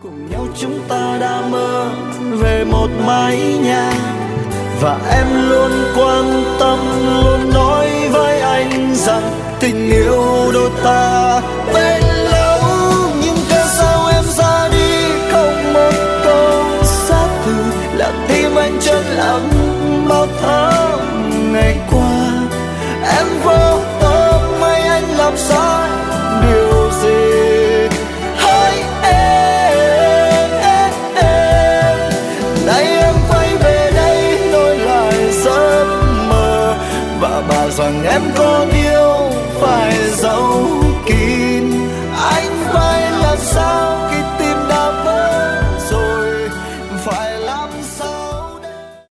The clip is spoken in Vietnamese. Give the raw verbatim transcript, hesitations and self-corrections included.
Cùng nhau chúng ta đã mơ về một mái nhà, và em luôn quan tâm, luôn nói với anh rằng tình yêu đôi ta bền lâu. Nhưng cớ sao em ra đi không một câu xác từ, làm tim anh chân lặng bao tháng ngày qua. Em vô tâm hay anh làm sai điều gì? Hỡi em, em, em, nay em quay về đây nối lại giấc mơ, và bảo rằng em có yêu phải giấu kín. Anh phải làm sao